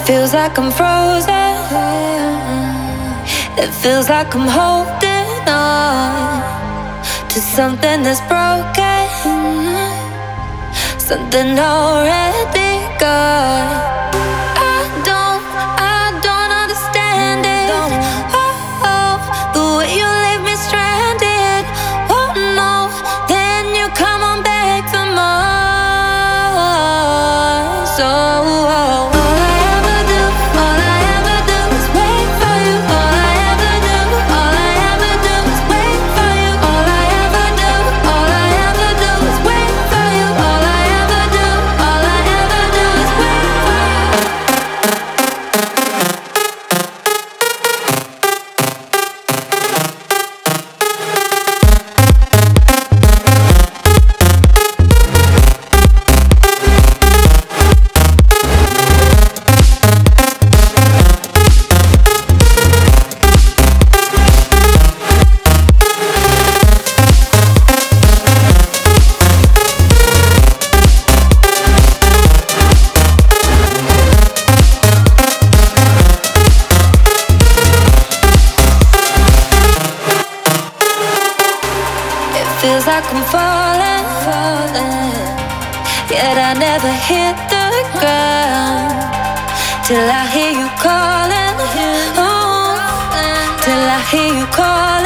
Feels like I'm frozen. It feels like I'm holding on to something that's broken, something already gone. I don't understand it. Oh, the way you leave me stranded. Oh no, then you come on back for more. So all I ever do is wait for you. All I ever do is wait for you. All I ever do is wait for you. All I ever do is wait for feels like I'm falling, yet I never hit the ground till I hear you calling. Oh, till I hear you calling.